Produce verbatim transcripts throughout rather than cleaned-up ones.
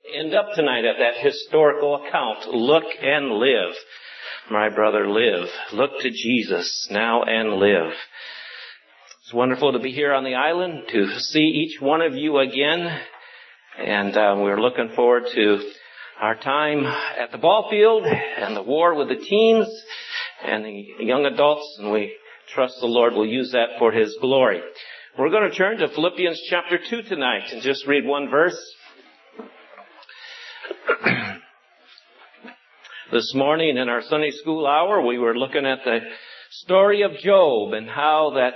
end up tonight at that historical account. Look and live. My brother, live. Look to Jesus now and live. It's wonderful to be here on the island, to see each one of you again. And uh, we're looking forward to our time at the ball field and the war with the teens and the young adults. And we trust the Lord will use that for His glory. We're going to turn to Philippians chapter two tonight and just read one verse. This morning in our Sunday school hour, we were looking at the story of Job and how that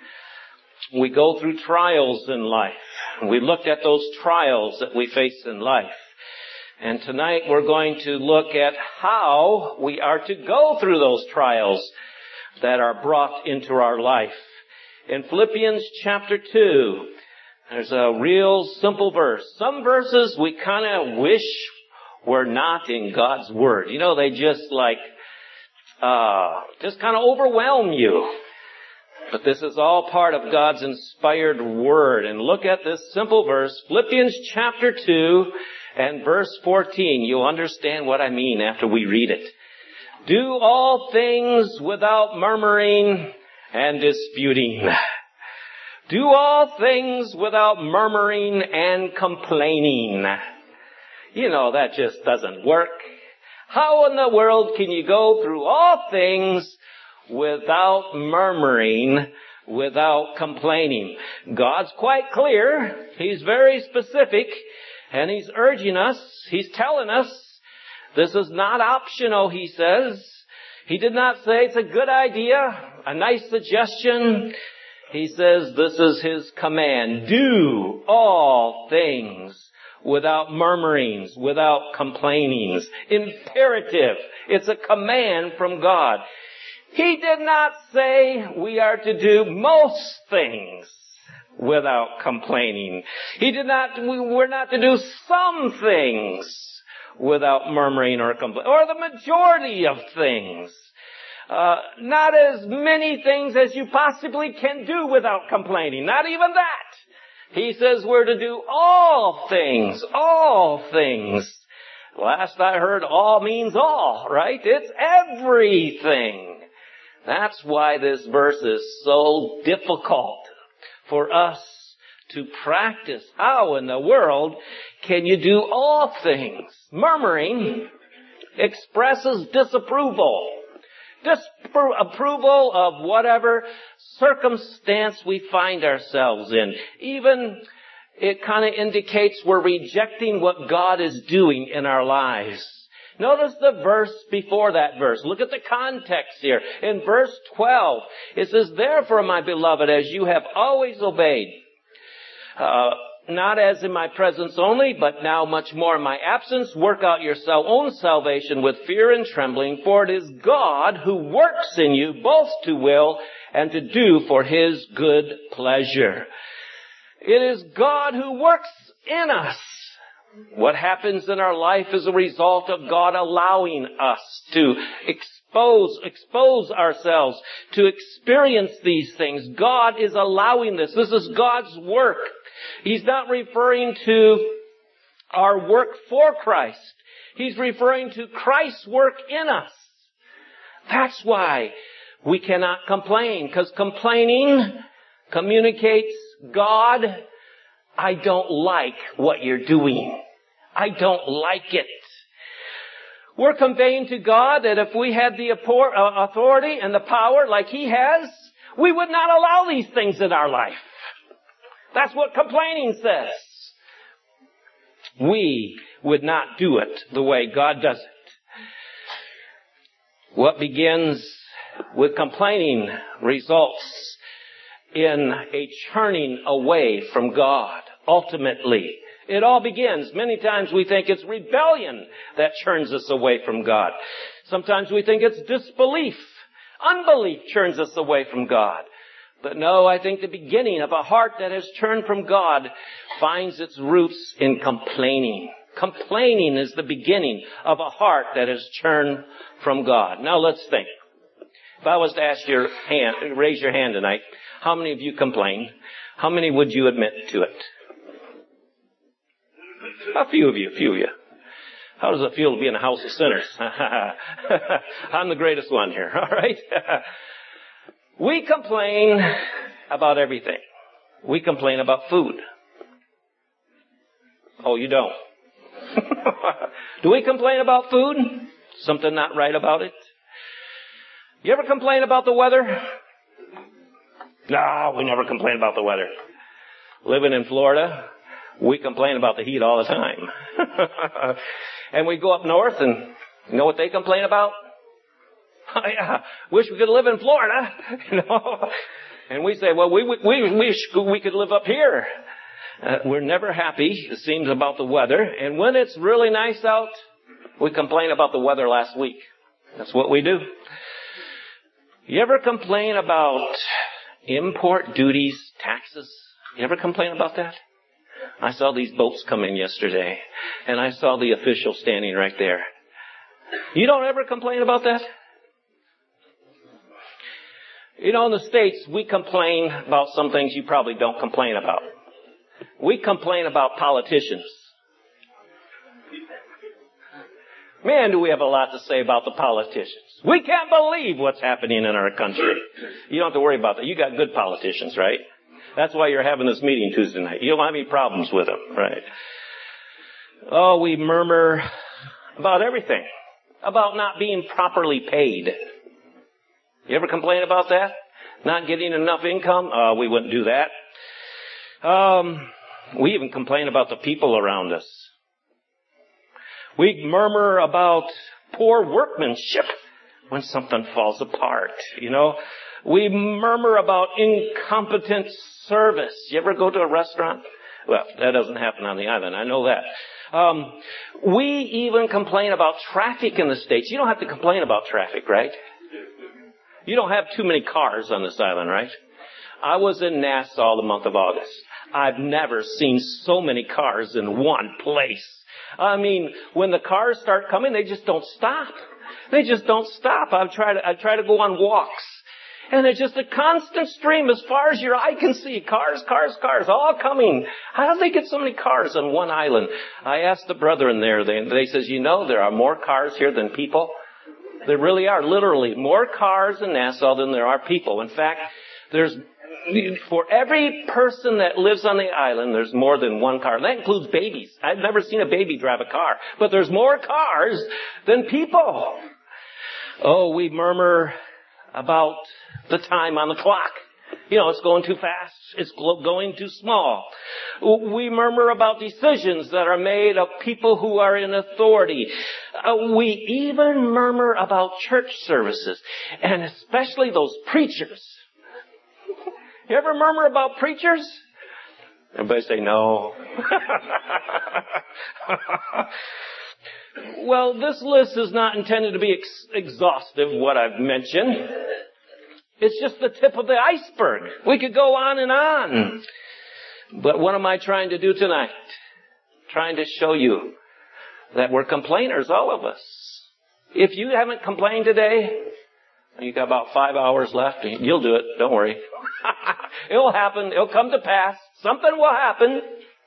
we go through trials in life. We looked at those trials that we face in life. And tonight we're going to look at how we are to go through those trials that are brought into our life. In Philippians chapter two, there's a real simple verse. Some verses we kind of wish were not in God's Word. You know, they just like, uh, just kind of overwhelm you. But this is all part of God's inspired Word. And look at this simple verse, Philippians chapter two and verse fourteen. You'll understand what I mean after we read it. Do all things without murmuring and disputing. Do all things without murmuring and complaining. You know, that just doesn't work. How in the world can you go through all things without murmuring, without complaining? God's quite clear. He's very specific. And He's urging us. He's telling us this is not optional, He says. He did not say it's a good idea, a nice suggestion. He says this is His command. Do all things without murmurings, without complainings. Imperative. It's a command from God. He did not say we are to do most things without complaining. He did not, we we're not to do some things without murmuring or complaining, or the majority of things. Uh, not as many things as you possibly can do without complaining. Not even that. He says we're to do all things, all things. Last I heard, all means all, right? It's everything. That's why this verse is so difficult for us to practice. How in the world can you do all things? Murmuring expresses disapproval. Disapproval of whatever circumstance we find ourselves in. Even it kind of indicates we're rejecting what God is doing in our lives. Notice the verse before that verse. Look at the context here. In verse twelve, it says, therefore, my beloved, as you have always obeyed, uh, not as in my presence only, but now much more in my absence, work out your own salvation with fear and trembling, for it is God who works in you both to will and to do for His good pleasure. It is God who works in us. What happens in our life is a result of God allowing us to expose, expose ourselves to experience these things. God is allowing this. This is God's work. He's not referring to our work for Christ. He's referring to Christ's work in us. That's why we cannot complain, because complaining communicates, God, I don't like what you're doing. I don't like it. We're conveying to God that if we had the authority and the power like He has, we would not allow these things in our life. That's what complaining says. We would not do it the way God does it. What begins with complaining results in a turning away from God. Ultimately, it all begins. Many times we think it's rebellion that turns us away from God. Sometimes we think it's disbelief. Unbelief turns us away from God. But no, I think the beginning of a heart that has turned from God finds its roots in complaining. Complaining is the beginning of a heart that has turned from God. Now let's think. If I was to ask your hand, raise your hand tonight, how many of you complain? How many would you admit to it? A few of you, a few of you. How does it feel to be in a house of sinners? I'm the greatest one here, all right? We complain about everything. We complain about food. Oh, you don't? Do we complain about food? Something not right about it? You ever complain about the weather? No, we never complain about the weather. Living in Florida, we complain about the heat all the time. And we go up north and you know what they complain about? Oh, yeah, wish we could live in Florida, you know. And we say, well, we we, we wish we could live up here. Uh, we're never happy, it seems, about the weather. And when it's really nice out, we complain about the weather last week. That's what we do. You ever complain about import duties, taxes? You ever complain about that? I saw these boats come in yesterday, and I saw the official standing right there. You don't ever complain about that? You know, in the States, we complain about some things you probably don't complain about. We complain about politicians. Man, do we have a lot to say about the politicians. We can't believe what's happening in our country. You don't have to worry about that. You got good politicians, right? That's why you're having this meeting Tuesday night. You don't have any problems with them, right? Oh, we murmur about everything. About not being properly paid. You ever complain about that? Not getting enough income? Uh, we wouldn't do that. Um, we even complain about the people around us. We murmur about poor workmanship when something falls apart, you know. We murmur about incompetent service. You ever go to a restaurant? Well, that doesn't happen on the island. I know that. Um, we even complain about traffic in the States. You don't have to complain about traffic, right? You don't have too many cars on this island, right? I was in Nassau the month of August. I've never seen so many cars in one place. I mean, when the cars start coming, they just don't stop. They just don't stop. I've tried to, I try to go on walks. And it's just a constant stream as far as your eye can see. Cars, cars, cars, all coming. How do they get so many cars on one island? I asked the brethren there, they, they says, you know, there are more cars here than people. There really are, literally, more cars in Nassau than there are people. In fact, there's, for every person that lives on the island, there's more than one car. That includes babies. I've never seen a baby drive a car. But there's more cars than people. Oh, we murmur about the time on the clock. You know, it's going too fast. It's going too small. We murmur about decisions that are made of people who are in authority. Uh, we even murmur about church services, and especially those preachers. You ever murmur about preachers? Everybody say no. Well, this list is not intended to be ex- exhaustive, what I've mentioned. It's just the tip of the iceberg. We could go on and on. But what am I trying to do tonight? Trying to show you that we're complainers, all of us. If you haven't complained today, you got about five hours left. You'll do it. Don't worry. It'll happen. It'll come to pass. Something will happen.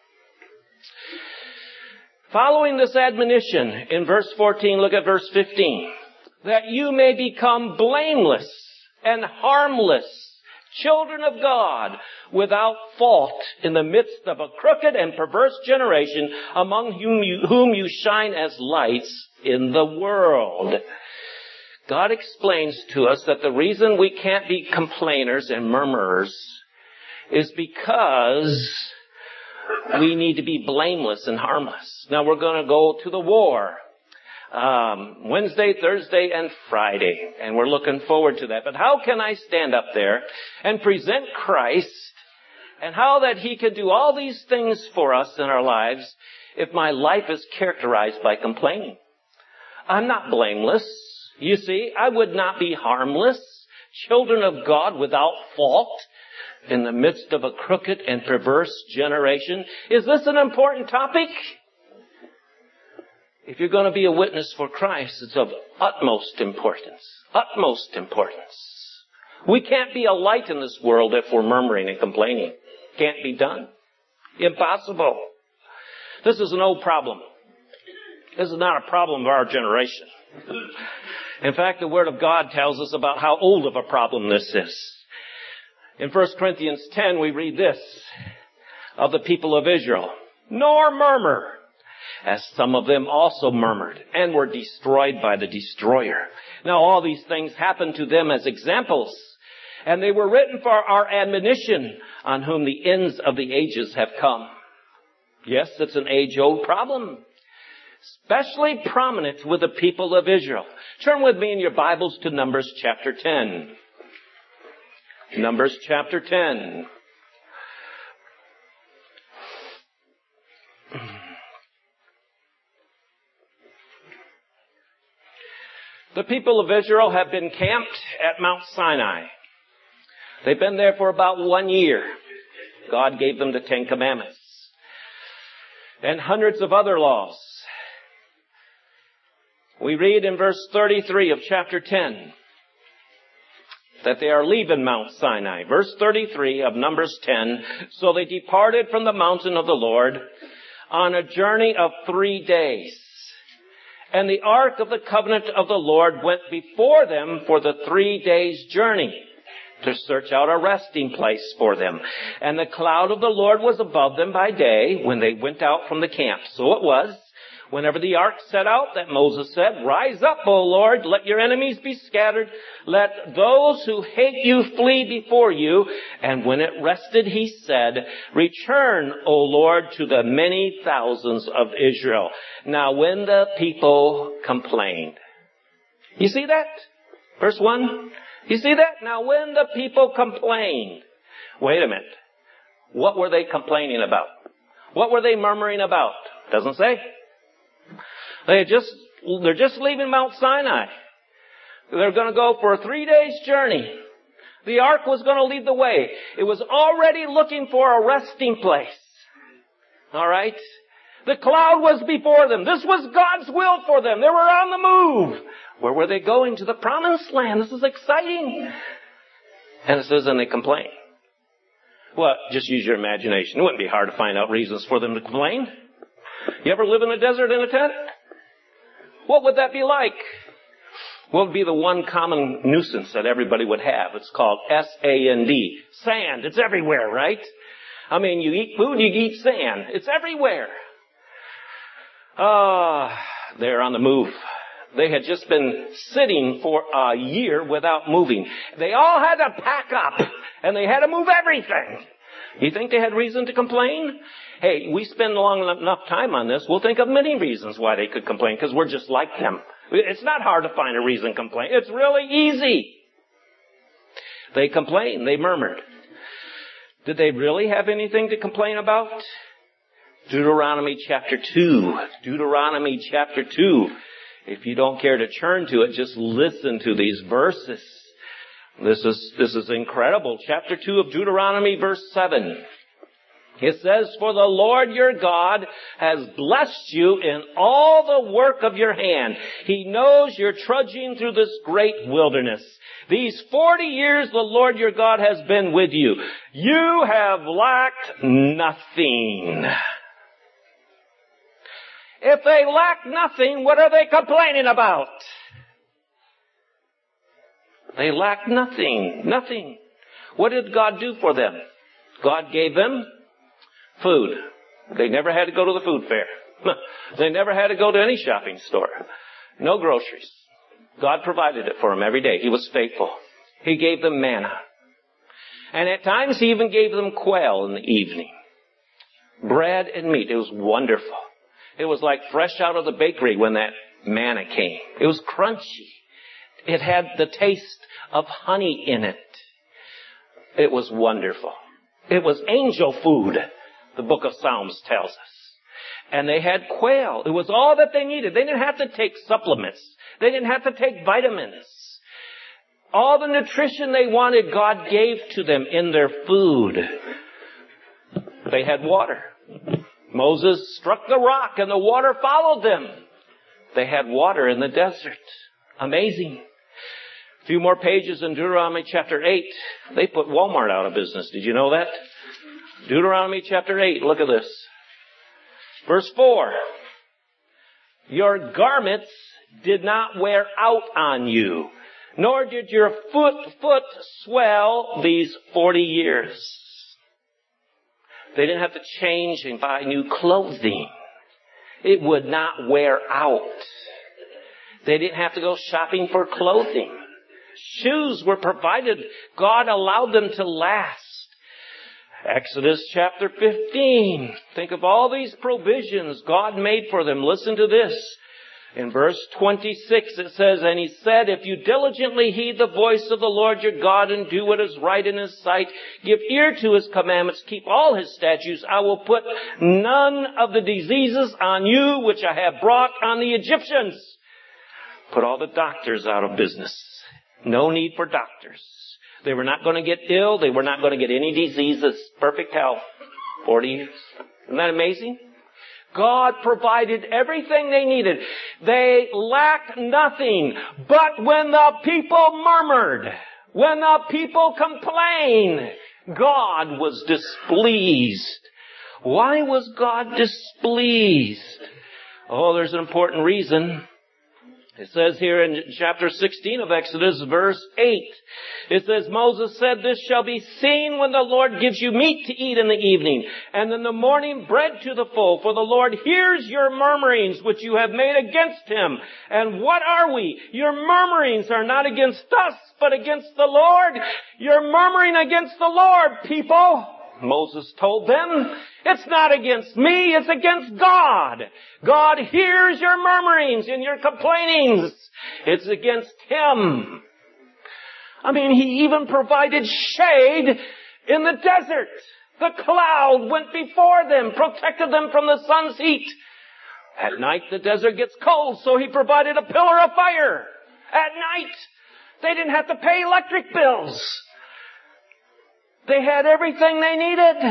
Following this admonition in verse fourteen, look at verse fifteen. That you may become blameless and harmless, children of God, without fault in the midst of a crooked and perverse generation, among whom you, whom you shine as lights in the world. God explains to us that the reason we can't be complainers and murmurers is because we need to be blameless and harmless. Now we're going to go to the war. Um, Wednesday, Thursday, and Friday. And we're looking forward to that. But how can I stand up there and present Christ and how that He can do all these things for us in our lives if my life is characterized by complaining? I'm not blameless. You see, I would not be harmless, children of God without fault in the midst of a crooked and perverse generation. Is this an important topic? If you're going to be a witness for Christ, it's of utmost importance. Utmost importance. We can't be a light in this world if we're murmuring and complaining. Can't be done. Impossible. This is an old problem. This is not a problem of our generation. In fact, the Word of God tells us about how old of a problem this is. In First Corinthians ten, we read this of the people of Israel. Nor murmur, as some of them also murmured, and were destroyed by the destroyer. Now all these things happened to them as examples, and they were written for our admonition, on whom the ends of the ages have come. Yes, it's an age-old problem, especially prominent with the people of Israel. Turn with me in your Bibles to Numbers chapter ten. Numbers chapter ten. The people of Israel have been camped at Mount Sinai. They've been there for about one year. God gave them the Ten Commandments and hundreds of other laws. We read in verse thirty-three of chapter ten that they are leaving Mount Sinai. Verse thirty-three of Numbers ten. So they departed from the mountain of the Lord on a journey of three days. And the ark of the covenant of the Lord went before them for the three days' journey to search out a resting place for them. And the cloud of the Lord was above them by day when they went out from the camp. So it was, whenever the ark set out, that Moses said, Rise up, O Lord, let your enemies be scattered. Let those who hate you flee before you. And when it rested, he said, Return, O Lord, to the many thousands of Israel. Now when the people complained. You see that? Verse one. You see that? Now when the people complained. Wait a minute. What were they complaining about? What were they murmuring about? Doesn't say. They just, they're just leaving Mount Sinai. They're going to go for a three days journey. The ark was going to lead the way. It was already looking for a resting place. All right? The cloud was before them. This was God's will for them. They were on the move. Where were they going? To the promised land. This is exciting. And it says, and they complain. Well, just use your imagination. It wouldn't be hard to find out reasons for them to complain. You ever live in a desert in a tent? What would that be like? Well, it would be the one common nuisance that everybody would have. It's called S A N D. Sand. It's everywhere, right? I mean, you eat food, you eat sand. It's everywhere. Ah, uh, they're on the move. They had just been sitting for a year without moving. They all had to pack up, and they had to move everything. You think they had reason to complain? Hey, we spend long enough time on this, we'll think of many reasons why they could complain, because we're just like them. It's not hard to find a reason to complain. It's really easy. They complained. They murmured. Did they really have anything to complain about? Deuteronomy chapter two. Deuteronomy chapter two. If you don't care to turn to it, just listen to these verses. This is, this is incredible. Chapter two of Deuteronomy, verse seven. It says, For the Lord your God has blessed you in all the work of your hand. He knows you're trudging through this great wilderness. These forty years the Lord your God has been with you. You have lacked nothing. If they lack nothing, what are they complaining about? They lack nothing. Nothing. What did God do for them? God gave them food. They never had to go to the food fair. They never had to go to any shopping store. No groceries. God provided it for them every day. He was faithful. He gave them manna. And at times He even gave them quail in the evening. Bread and meat. It was wonderful. It was like fresh out of the bakery when that manna came. It was crunchy. It had the taste of honey in it. It was wonderful. It was angel food, the book of Psalms tells us. And they had quail. It was all that they needed. They didn't have to take supplements. They didn't have to take vitamins. All the nutrition they wanted, God gave to them in their food. They had water. Moses struck the rock and the water followed them. They had water in the desert. Amazing. A few more pages in Deuteronomy chapter eight. They put Walmart out of business. Did you know that? Deuteronomy chapter eight. Look at this. Verse four. Your garments did not wear out on you, nor did your foot, foot swell these forty years. They didn't have to change and buy new clothing. It would not wear out. They didn't have to go shopping for clothing. Shoes were provided. God allowed them to last. Exodus chapter fifteen. Think of all these provisions God made for them. Listen to this. In verse twenty-six it says, and he said, if you diligently heed the voice of the Lord your God and do what is right in his sight, give ear to his commandments, keep all his statutes, I will put none of the diseases on you which I have brought on the Egyptians. Put all the doctors out of business. No need for doctors. They were not going to get ill. They were not going to get any diseases. Perfect health. Forty years. Isn't that amazing? God provided everything they needed. They lacked nothing. But when the people murmured, when the people complained, God was displeased. Why was God displeased? Oh, there's an important reason. It says here in chapter sixteen of Exodus, verse eight, it says, Moses said, this shall be seen when the Lord gives you meat to eat in the evening, and in the morning bread to the full. For the Lord hears your murmurings which you have made against him. And what are we? Your murmurings are not against us, but against the Lord. You're murmuring against the Lord, people. Moses told them, it's not against me, it's against God. God hears your murmurings and your complainings. It's against him. I mean, he even provided shade in the desert. The cloud went before them, protected them from the sun's heat. At night the desert gets cold, so he provided a pillar of fire. At night, they didn't have to pay electric bills. They had everything they needed.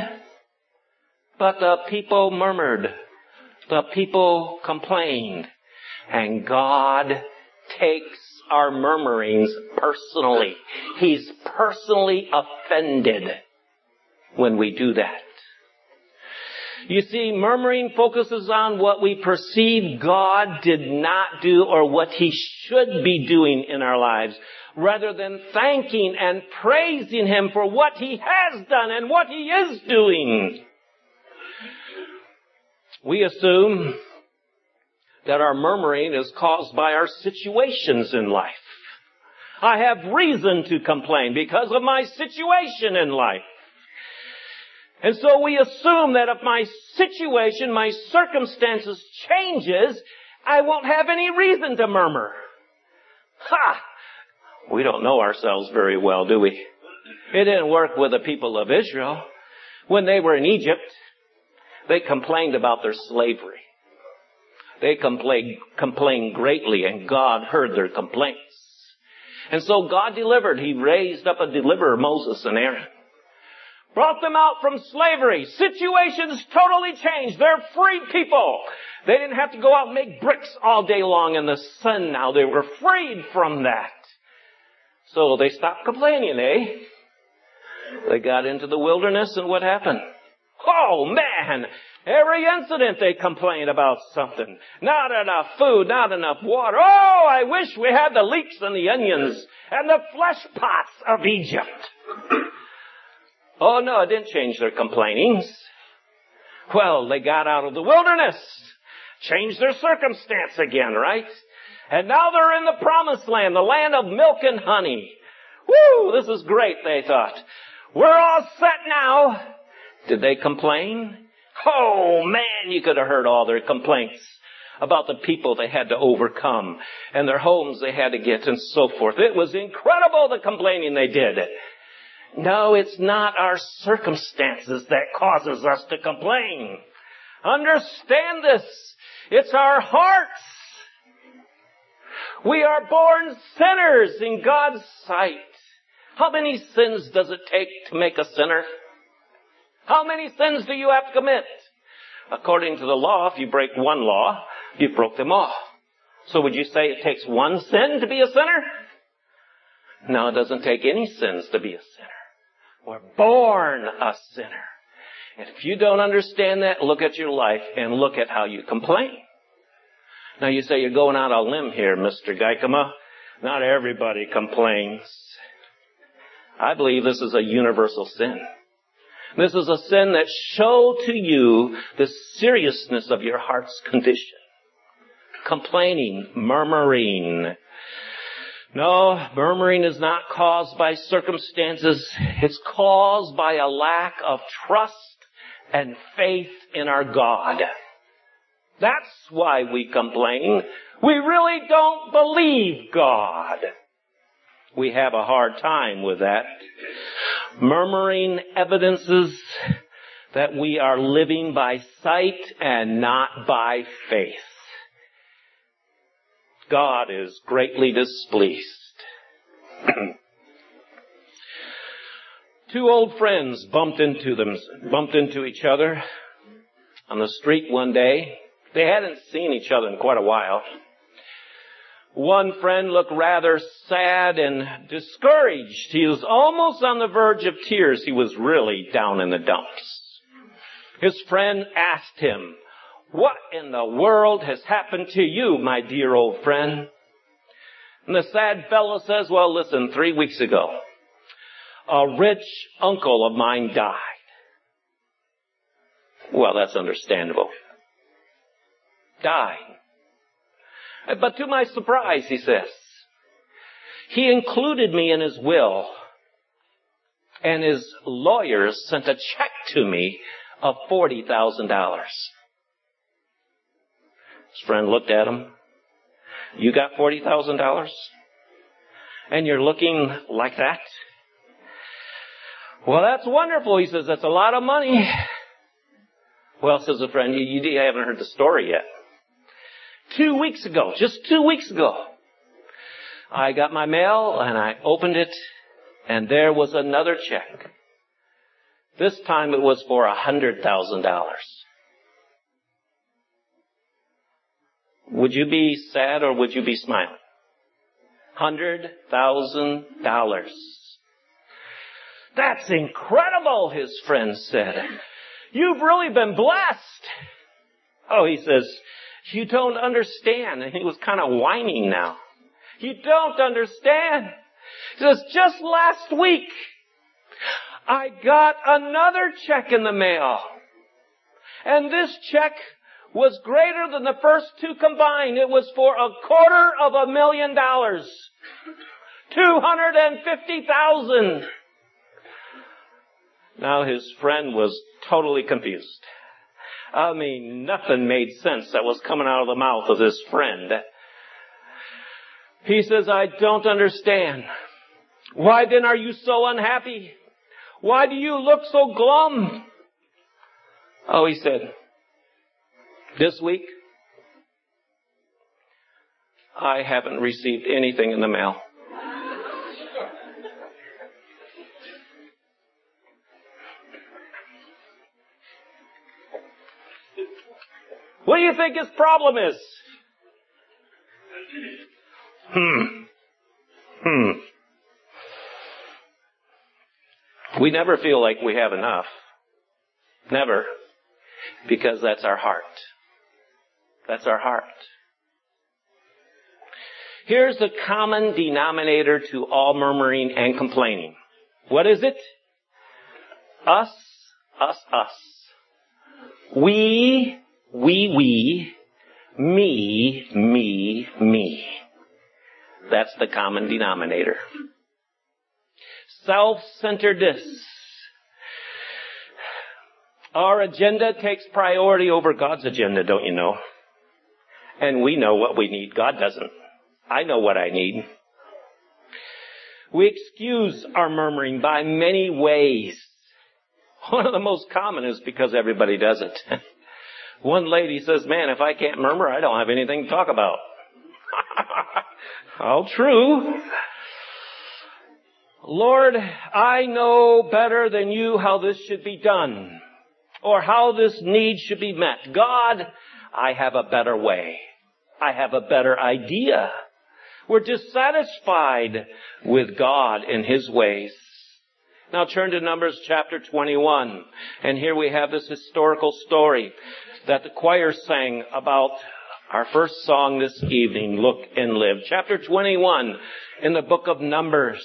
But the people murmured. The people complained. And God takes our murmurings personally. He's personally offended when we do that. You see, murmuring focuses on what we perceive God did not do or what he should be doing in our lives, rather than thanking and praising him for what he has done and what he is doing. We assume that our murmuring is caused by our situations in life. I have reason to complain because of my situation in life. And so we assume that if my situation, my circumstances changes, I won't have any reason to murmur. Ha! We don't know ourselves very well, do we? It didn't work with the people of Israel. When they were in Egypt, they complained about their slavery. They complained, complained greatly, and God heard their complaints. And so God delivered. He raised up a deliverer, Moses and Aaron. Brought them out from slavery. Situations totally changed. They're free people. They didn't have to go out and make bricks all day long in the sun now. They were freed from that. So they stopped complaining, eh? They got into the wilderness, and what happened? Oh, man! Every incident they complained about something. Not enough food, not enough water. Oh, I wish we had the leeks and the onions and the flesh pots of Egypt. Oh, no, it didn't change their complainings. Well, they got out of the wilderness. Changed their circumstance again, right? And now they're in the promised land, the land of milk and honey. Woo, this is great, they thought. We're all set now. Did they complain? Oh, man, you could have heard all their complaints about the people they had to overcome and their homes they had to get and so forth. It was incredible, the complaining they did. No, it's not our circumstances that causes us to complain. Understand this. It's our hearts. We are born sinners in God's sight. How many sins does it take to make a sinner? How many sins do you have to commit? According to the law, if you break one law, you broke them all. So would you say it takes one sin to be a sinner? No, it doesn't take any sins to be a sinner. We're born a sinner. And if you don't understand that, look at your life and look at how you complain. Now you say you're going out on a limb here, Mister Geikema. Not everybody complains. I believe this is a universal sin. This is a sin that shows to you the seriousness of your heart's condition. Complaining, murmuring. No, murmuring is not caused by circumstances. It's caused by a lack of trust and faith in our God. That's why we complain. We really don't believe God. We have a hard time with that. Murmuring evidences that we are living by sight and not by faith. God is greatly displeased. Two old friends bumped into them, bumped into each other on the street one day. They hadn't seen each other in quite a while. One friend looked rather sad and discouraged. He was almost on the verge of tears. He was really down in the dumps. His friend asked him, "What in the world has happened to you, my dear old friend?" And the sad fellow says, "Well, listen, three weeks ago, a rich uncle of mine died." Well, that's understandable. Died. But to my surprise, he says, he included me in his will, and his lawyers sent a check to me of forty thousand dollars. His friend looked at him. "You got forty thousand dollars? And you're looking like that?" "Well, that's wonderful." He says, "That's a lot of money." "Well," says the friend, you, you haven't heard the story yet. Two weeks ago, just two weeks ago, I got my mail and I opened it and there was another check. This time it was for a hundred thousand dollars. Would you be sad or would you be smiling? Hundred thousand dollars. "That's incredible," his friend said. "You've really been blessed." "Oh," he says, "you don't understand." And he was kind of whining now. "You don't understand." He says, "Just last week, I got another check in the mail. And this check was greater than the first two combined. It was for a quarter of a million dollars. two hundred fifty thousand dollars. Now his friend was totally confused. I mean, nothing made sense that was coming out of the mouth of this friend. He says, "I don't understand. Why then are you so unhappy? Why do you look so glum?" "Oh," he said, "this week, I haven't received anything in the mail." What do you think his problem is? Hmm. Hmm. We never feel like we have enough. Never. Because that's our heart. That's our heart. Here's the common denominator to all murmuring and complaining. What is it? Us, us, us. We, we, we. Me, me, me. That's the common denominator. Self-centeredness. Our agenda takes priority over God's agenda, don't you know? And we know what we need. God doesn't. I know what I need. We excuse our murmuring by many ways. One of the most common is because everybody does it. One lady says, "Man, if I can't murmur, I don't have anything to talk about." All true. "Lord, I know better than you how this should be done, or how this need should be met. God, I have a better way. I have a better idea." We're dissatisfied with God and His ways. Now turn to Numbers chapter twenty-one. And here we have this historical story that the choir sang about our first song this evening, Look and Live. Chapter twenty-one in the book of Numbers.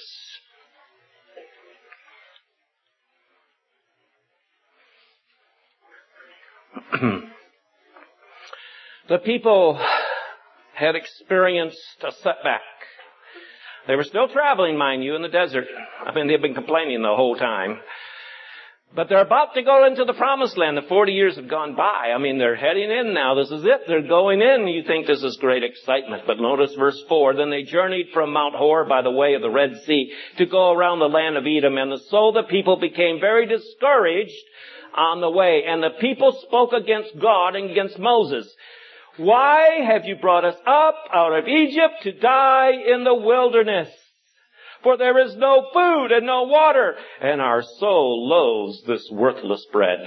The people had experienced a setback. They were still traveling, mind you, in the desert. I mean, they've been complaining the whole time. But they're about to go into the promised land. The forty years have gone by. I mean, they're heading in now. This is it. They're going in. You think this is great excitement. But notice verse four. Then they journeyed from Mount Hor by the way of the Red Sea to go around the land of Edom. And so the people became very discouraged on the way. And the people spoke against God and against Moses. Why have you brought us up out of Egypt to die in the wilderness? For there is no food and no water, and our soul loathes this worthless bread.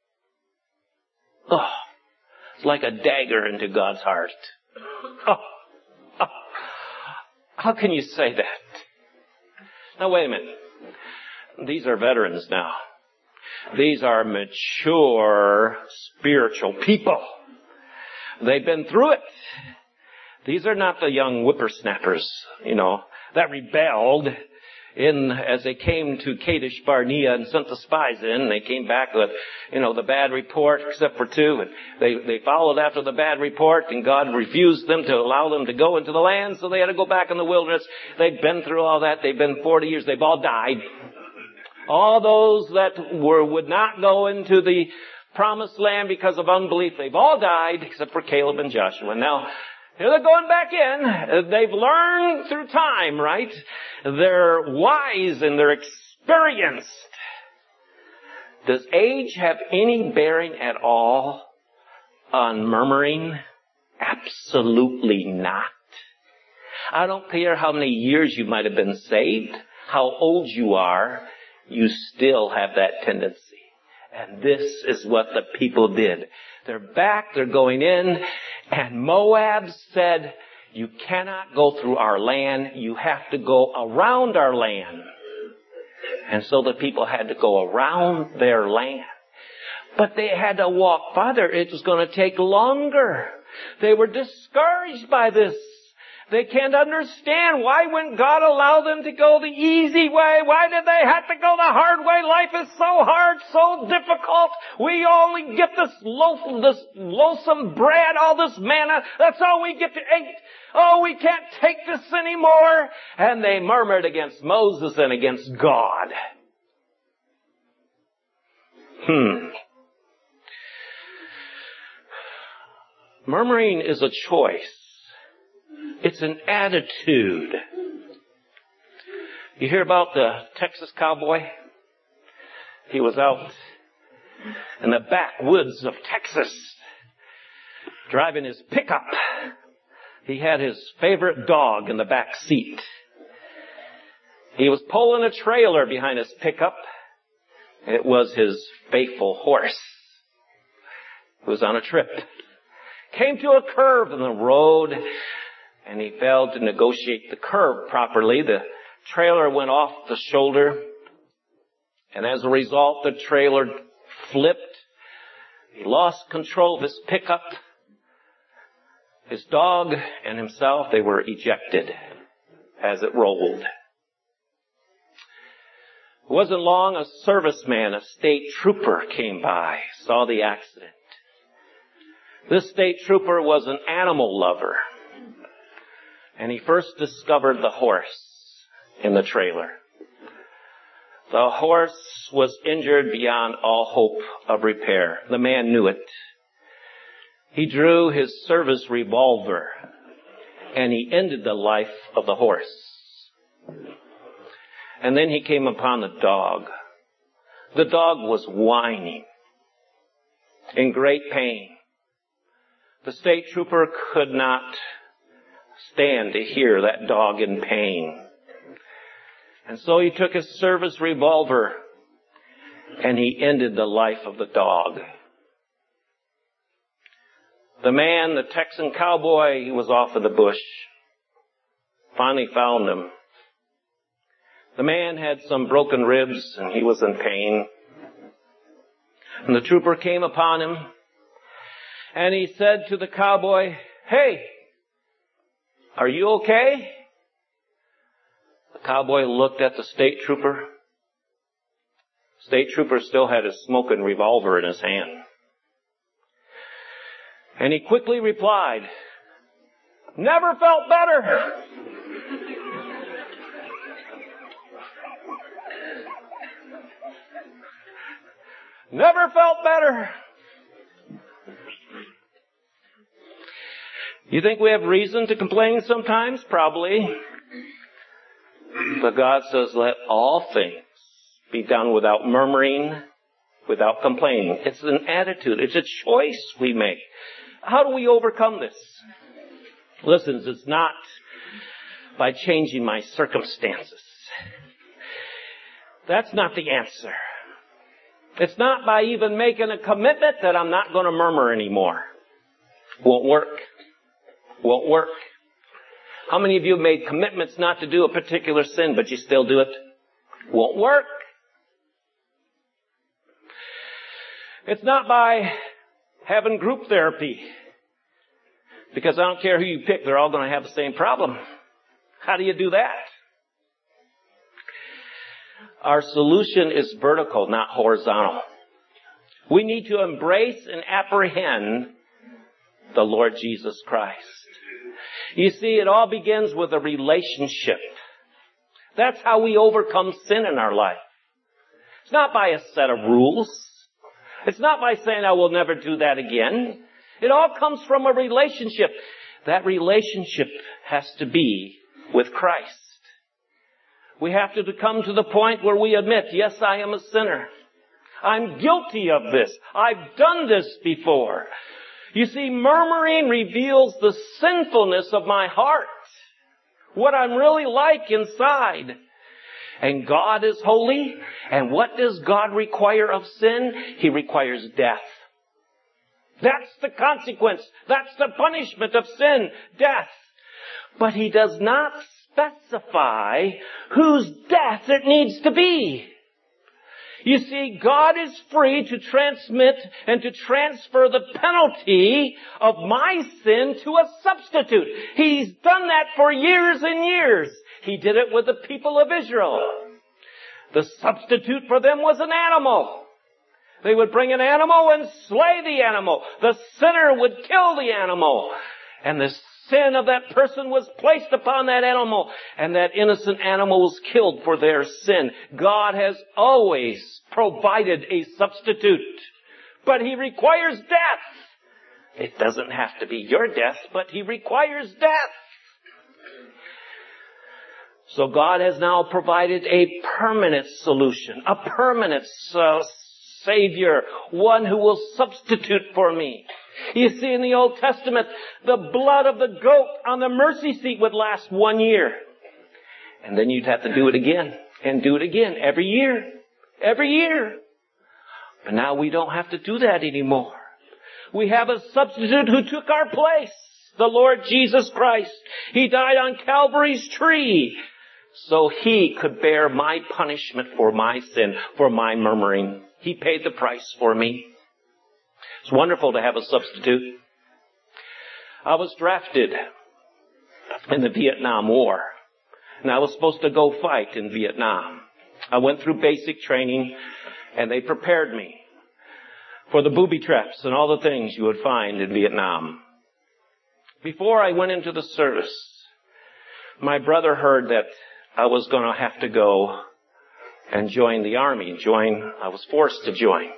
Oh, it's like a dagger into God's heart. Oh, oh, how can you say that? Now wait a minute. These are veterans now. These are mature spiritual people. They've been through it. These are not the young whippersnappers, you know, that rebelled in as they came to Kadesh Barnea and sent the spies in. They came back with, you know, the bad report, except for two. And they, they followed after the bad report, and God refused them to allow them to go into the land, so they had to go back in the wilderness. They've been through all that. They've been forty years. They've all died. All those that were would not go into the promised land because of unbelief, they've all died except for Caleb and Joshua. Now, here they're going back in. They've learned through time, right? They're wise and they're experienced. Does age have any bearing at all on murmuring? Absolutely not. I don't care how many years you might have been saved, how old you are, you still have that tendency. And this is what the people did. They're back, they're going in, and Moab said, you cannot go through our land, you have to go around our land. And so the people had to go around their land. But they had to walk farther. It was going to take longer. They were discouraged by this. They can't understand why wouldn't God allow them to go the easy way? Why did they have to go the hard way? Life is so hard, so difficult. We only get this loaf, this loathsome bread, all this manna. That's all we get to eat. Oh, we can't take this anymore. And they murmured against Moses and against God. Hmm. Murmuring is a choice. It's an attitude. You hear about the Texas cowboy? He was out in the backwoods of Texas driving his pickup. He had his favorite dog in the back seat. He was pulling a trailer behind his pickup. It was his faithful horse. He was on a trip. Came to a curve in the road, and he failed to negotiate the curve properly. The trailer went off the shoulder. And as a result, the trailer flipped. He lost control of his pickup. His dog and himself, they were ejected as it rolled. It wasn't long, a serviceman, a state trooper came by, saw the accident. This state trooper was an animal lover. And he first discovered the horse in the trailer. The horse was injured beyond all hope of repair. The man knew it. He drew his service revolver and he ended the life of the horse. And then he came upon the dog. The dog was whining in great pain. The state trooper could not stand to hear that dog in pain. And so he took his service revolver and he ended the life of the dog. The man, the Texan cowboy, he was off in the bush. Finally found him. The man had some broken ribs and he was in pain. And the trooper came upon him and he said to the cowboy, "Hey, are you okay?" The cowboy looked at the state trooper. State trooper still had his smoking revolver in his hand. And he quickly replied, "Never felt better." Never felt better. You think we have reason to complain sometimes? Probably. But God says, let all things be done without murmuring, without complaining. It's an attitude. It's a choice we make. How do we overcome this? Listen, it's not by changing my circumstances. That's not the answer. It's not by even making a commitment that I'm not going to murmur anymore. Won't work. Won't work. How many of you have made commitments not to do a particular sin, but you still do it? Won't work. It's not by having group therapy. Because I don't care who you pick, they're all going to have the same problem. How do you do that? Our solution is vertical, not horizontal. We need to embrace and apprehend the Lord Jesus Christ. You see, it all begins with a relationship. That's how we overcome sin in our life. It's not by a set of rules. It's not by saying, I will never do that again. It all comes from a relationship. That relationship has to be with Christ. We have to come to the point where we admit, yes, I am a sinner. I'm guilty of this. I've done this before. You see, murmuring reveals the sinfulness of my heart. What I'm really like inside. And God is holy. And what does God require of sin? He requires death. That's the consequence. That's the punishment of sin. Death. But He does not specify whose death it needs to be. You see, God is free to transmit and to transfer the penalty of my sin to a substitute. He's done that for years and years. He did it with the people of Israel. The substitute for them was an animal. They would bring an animal and slay the animal. The sinner would kill the animal. And the sin of that person was placed upon that animal, and that innocent animal was killed for their sin. God has always provided a substitute, but He requires death. It doesn't have to be your death, but He requires death. So God has now provided a permanent solution, a permanent uh, Savior, one who will substitute for me. You see, in the Old Testament, the blood of the goat on the mercy seat would last one year. And then you'd have to do it again and do it again every year. Every year. But now we don't have to do that anymore. We have a substitute who took our place. The Lord Jesus Christ. He died on Calvary's tree so He could bear my punishment for my sin, for my murmuring. He paid the price for me. It's wonderful to have a substitute. I was drafted in the Vietnam War, and I was supposed to go fight in Vietnam. I went through basic training, and they prepared me for the booby traps and all the things you would find in Vietnam. Before I went into the service, my brother heard that I was going to have to go and join the army. Join, I was forced to join.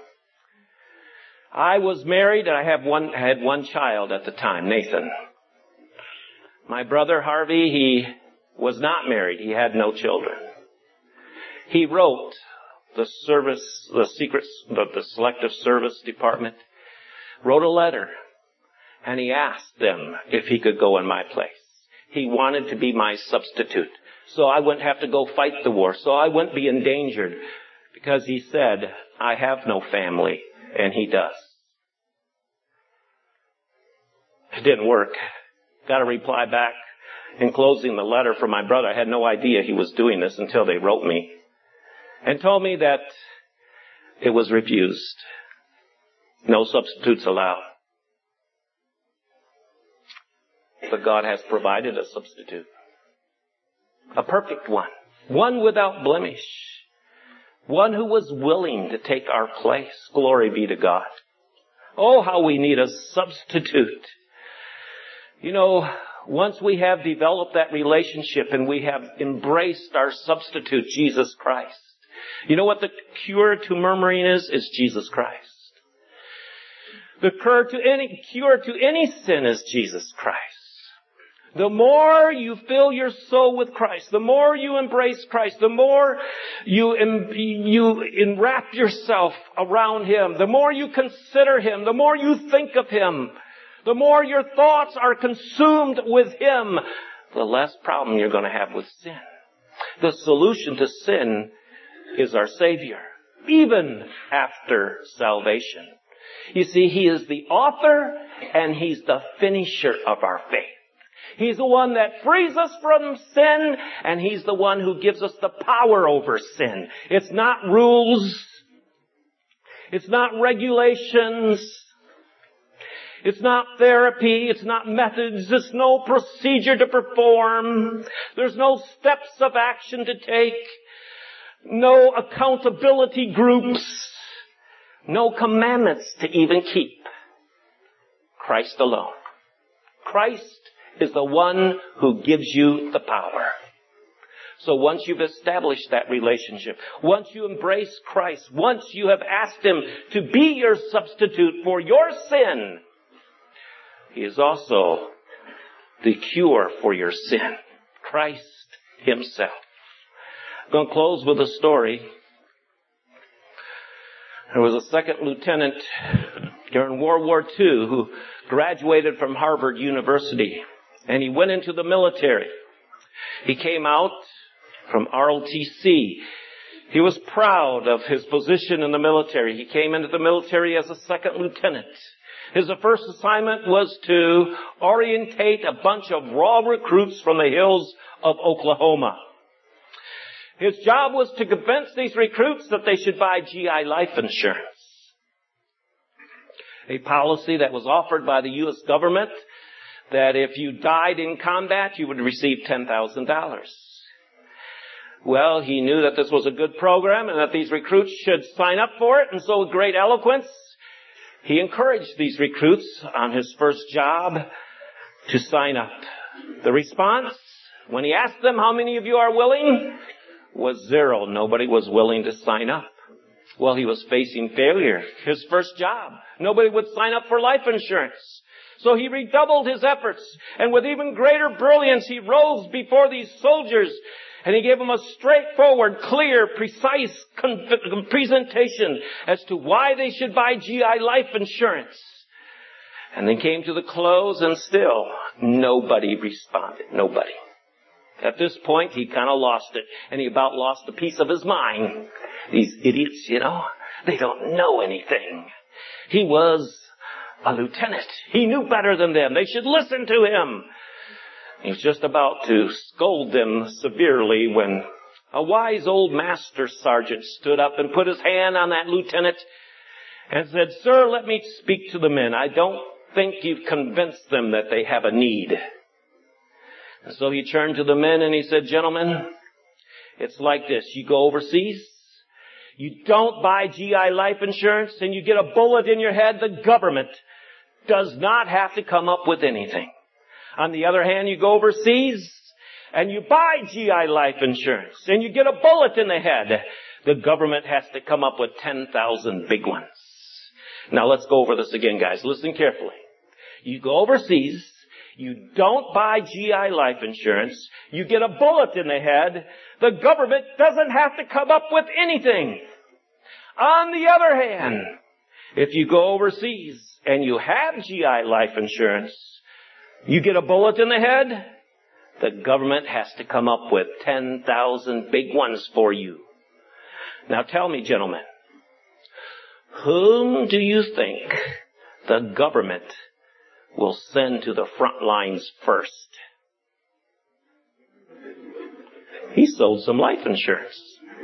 I was married and I have one, I had one child at the time, Nathan. My brother Harvey, he was not married. He had no children. He wrote the service, the secret, the, the selective service department, wrote a letter, and he asked them if he could go in my place. He wanted to be my substitute, so I wouldn't have to go fight the war, so I wouldn't be endangered, because he said, I have no family. And he does. It didn't work. Got a reply back. enclosing the letter from my brother. I had no idea he was doing this until they wrote me and told me that it was refused. No substitutes allowed. But God has provided a substitute. A perfect one. One without blemish. One who was willing to take our place. Glory be to God. Oh, how we need a substitute. You know, once we have developed that relationship and we have embraced our substitute, Jesus Christ. You know what the cure to murmuring is? It's Jesus Christ. The cure to any, cure to any sin is Jesus Christ. The more you fill your soul with Christ, the more you embrace Christ, the more you, you enwrap yourself around Him, the more you consider Him, the more you think of Him, the more your thoughts are consumed with Him, the less problem you're going to have with sin. The solution to sin is our Savior, even after salvation. You see, He is the author and He's the finisher of our faith. He's the one that frees us from sin, and He's the one who gives us the power over sin. It's not rules. It's not regulations. It's not therapy. It's not methods. There's no procedure to perform. There's no steps of action to take. No accountability groups. No commandments to even keep. Christ alone. Christ is the one who gives you the power. So once you've established that relationship, once you embrace Christ, once you have asked Him to be your substitute for your sin, He is also the cure for your sin. Christ Himself. I'm going to close with a story. There was a second lieutenant during World War Two who graduated from Harvard University. And he went into the military. He came out from R O T C. He was proud of his position in the military. He came into the military as a second lieutenant. His first assignment was to orientate a bunch of raw recruits from the hills of Oklahoma. His job was to convince these recruits that they should buy G I life insurance. A policy that was offered by the U S government that if you died in combat, you would receive ten thousand dollars. Well, he knew that this was a good program and that these recruits should sign up for it, and so with great eloquence, he encouraged these recruits on his first job to sign up. The response, when he asked them, how many of you are willing, was zero. Nobody was willing to sign up. Well, he was facing failure. His first job. Nobody would sign up for life insurance. So he redoubled his efforts, and with even greater brilliance, he rose before these soldiers, and he gave them a straightforward, clear, precise con- presentation as to why they should buy G I life insurance. And then came to the close, and still, nobody responded. Nobody. At this point, he kind of lost it, and he about lost a piece of his mind. These idiots, you know, they don't know anything. He was a lieutenant. He knew better than them. They should listen to him. He was just about to scold them severely when a wise old master sergeant stood up and put his hand on that lieutenant and said, "Sir, let me speak to the men. I don't think you've convinced them that they have a need." And so he turned to the men and he said, "Gentlemen, it's like this. You go overseas, you don't buy G I life insurance, and you get a bullet in your head. The government does not have to come up with anything. On the other hand, you go overseas and you buy G I life insurance and you get a bullet in the head. The government has to come up with ten thousand big ones." Now let's go over this again, guys. Listen carefully. You go overseas, you don't buy G I life insurance, you get a bullet in the head. The government doesn't have to come up with anything. On the other hand, if you go overseas and you have G I life insurance, you get a bullet in the head, the government has to come up with ten thousand big ones for you. Now tell me, gentlemen, whom do you think the government will send to the front lines first? He sold some life insurance.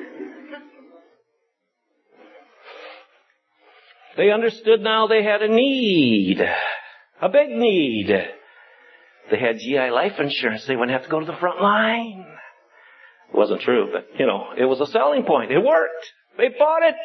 They understood now they had a need. A big need. They had G I life insurance. They wouldn't have to go to the front line. It wasn't true, but, you know, it was a selling point. It worked. They bought it.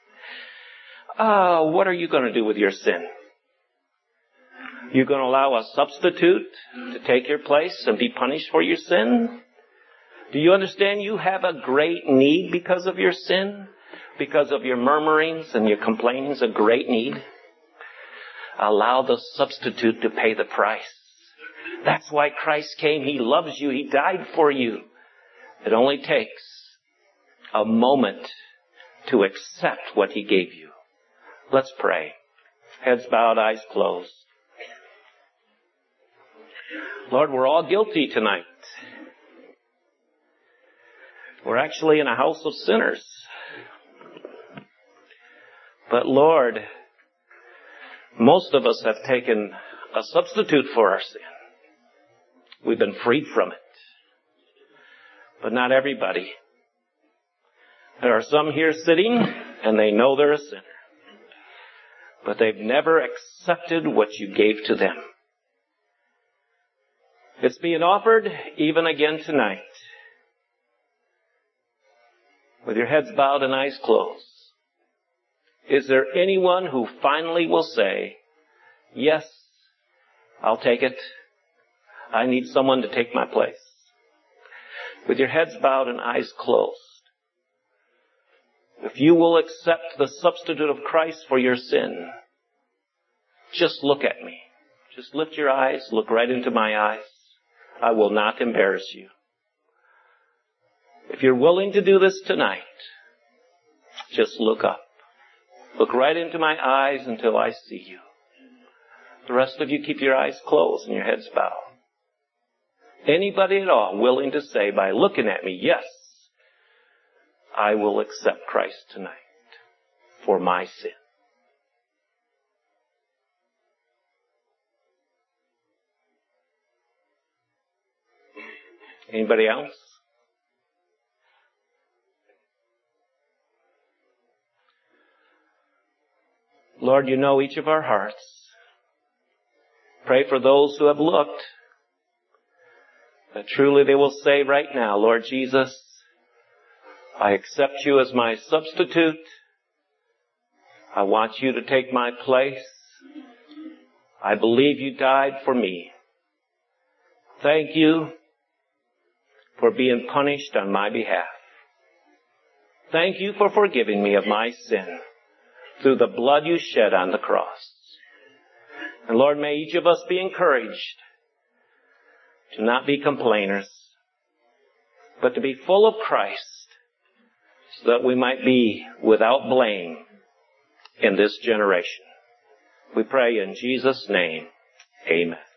Uh, what are you going to do with your sin? You going to allow a substitute to take your place and be punished for your sin? Do you understand you have a great need because of your sin? Because of your murmurings and your complainings, a great need? Allow the substitute to pay the price. That's why Christ came. He loves you. He died for you. It only takes a moment to accept what He gave you. Let's pray. Heads bowed, eyes closed. Lord, we're all guilty tonight. We're actually in a house of sinners. But Lord, most of us have taken a substitute for our sin. We've been freed from it. But not everybody. There are some here sitting, and they know they're a sinner. But they've never accepted what you gave to them. It's being offered even again tonight. With your heads bowed and eyes closed. Is there anyone who finally will say, yes, I'll take it. I need someone to take my place. With your heads bowed and eyes closed. If you will accept the substitute of Christ for your sin, just look at me. Just lift your eyes, look right into my eyes. I will not embarrass you. If you're willing to do this tonight, just look up. Look right into my eyes until I see you. The rest of you keep your eyes closed and your heads bowed. Anybody at all willing to say by looking at me, yes, I will accept Christ tonight for my sin. Anybody else? Lord, you know each of our hearts. Pray for those who have looked, that truly they will say right now, Lord Jesus, I accept you as my substitute. I want you to take my place. I believe you died for me. Thank you for being punished on my behalf. Thank you for forgiving me of my sin through the blood you shed on the cross. And Lord, may each of us be encouraged to not be complainers, but to be full of Christ, so that we might be without blame in this generation. We pray in Jesus' name, amen.